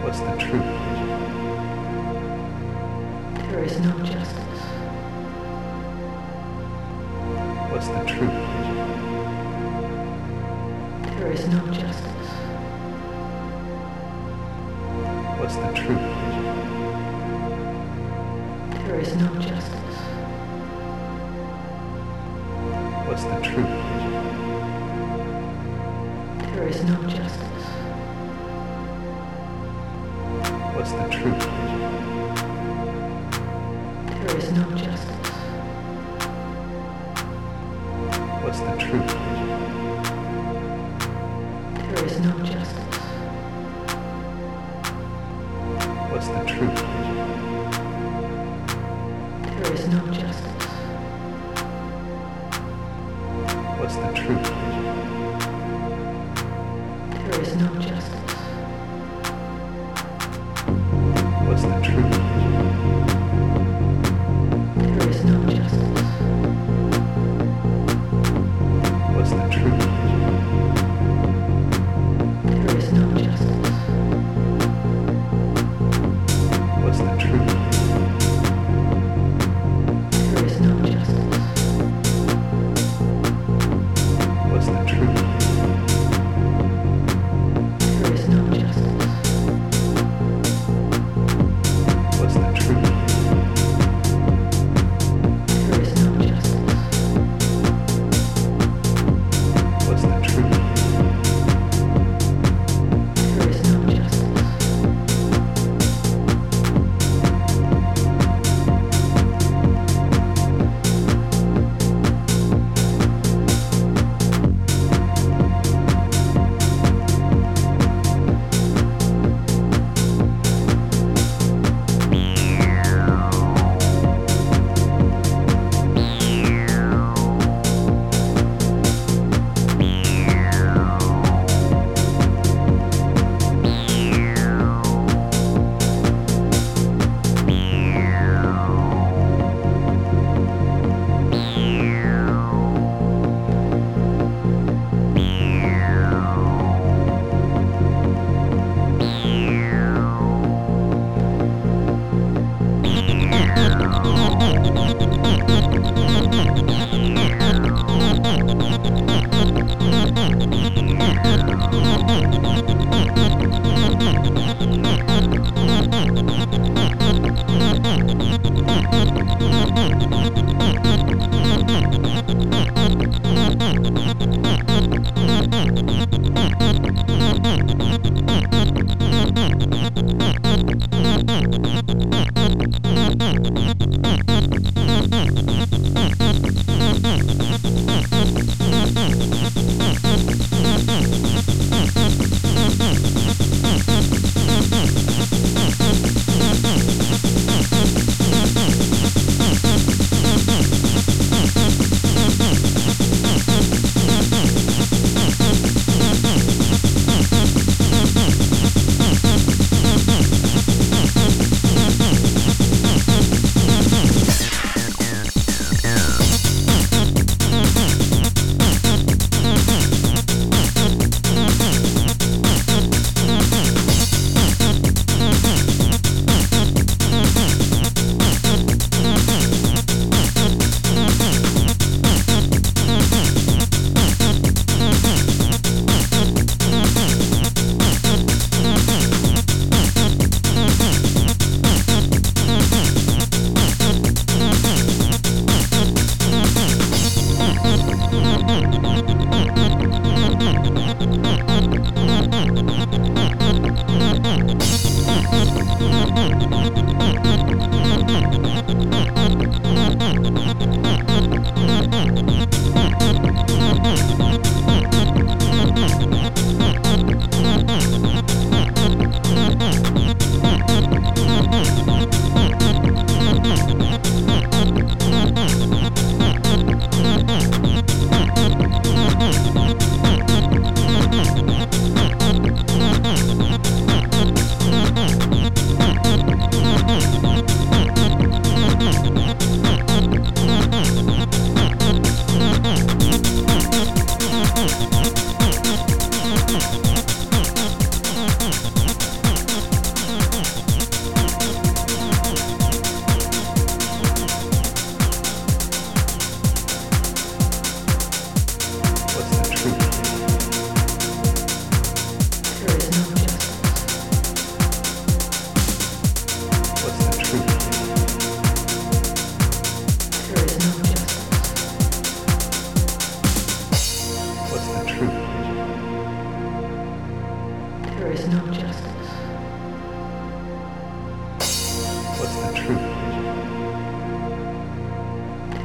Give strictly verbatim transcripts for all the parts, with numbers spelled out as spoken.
What's the truth? There is no justice. What's the truth? There is no justice. What's the truth? There is no justice. What's the truth? There is no justice. What's the truth? There is no justice. What's the truth? There is no justice. What's the truth? There is no justice. What's the truth? There is no justice. What's the truth? There is no justice. What's the truth? There is no justice. What's the truth?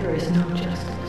There is no justice.